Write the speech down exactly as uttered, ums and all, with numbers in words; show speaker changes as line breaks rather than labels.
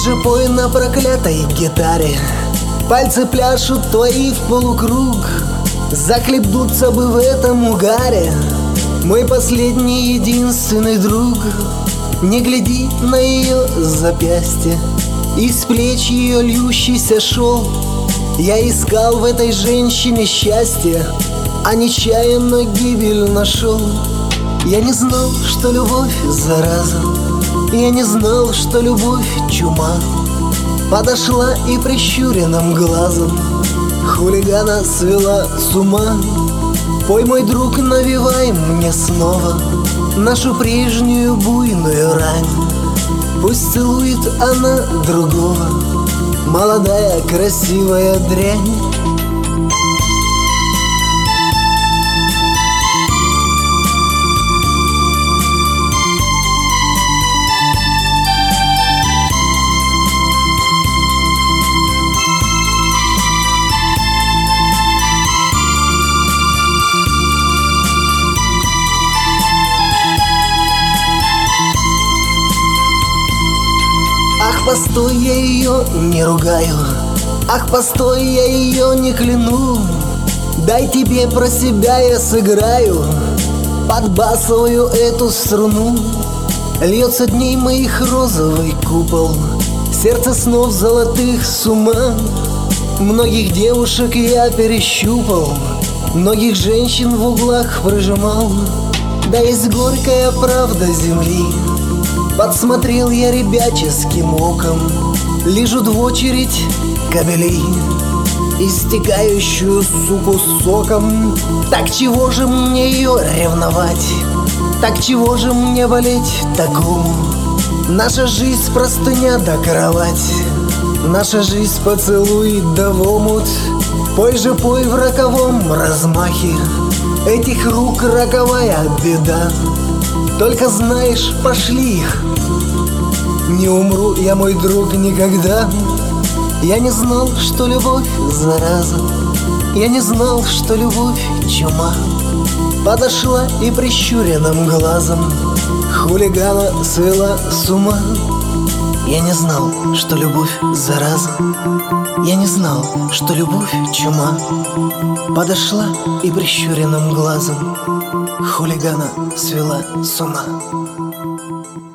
Пой же, пой на проклятой гитаре, пальцы пляшут твои в полукруг. Захлебнуться бы в этом угаре, мой последний единственный друг. Не гляди на ее запястье, из плеч ее льющийся шел. Я искал в этой женщине счастье, а нечаянно гибель нашел. Я не знал, что любовь зараза, я не знал, что любовь чума. Подошла и прищуренным глазом хулигана свела с ума. Пой, мой друг, навевай мне снова нашу прежнюю буйную рань. Пусть целует она другого, молодая красивая дрянь. Ах, постой, я ее не ругаю, ах, постой, я ее не кляну. Дай тебе про себя я сыграю, подбасываю эту струну. Льется дней моих розовый купол, сердце снов золотых с ума. Многих девушек я перещупал, многих женщин в углах прижимал. Да есть горькая правда земли, подсмотрел я ребяческим оком, лижут в очередь кобелей, истекающую суку соком. Так чего же мне ее ревновать, так чего же мне болеть такому? Наша жизнь простыня да кровать, наша жизнь поцелуй да в омут. Пой же, пой в роковом размахе этих рук роковая беда. Только знаешь, пошли их, не умру я, мой друг, никогда. Я не знал, что любовь зараза, я не знал, что любовь чума. Подошла и прищуренным глазом хулигана свела с ума. Я не знал, что любовь зараза, я не знал, что любовь чума. Подошла и прищуренным глазом хулигана свела с ума.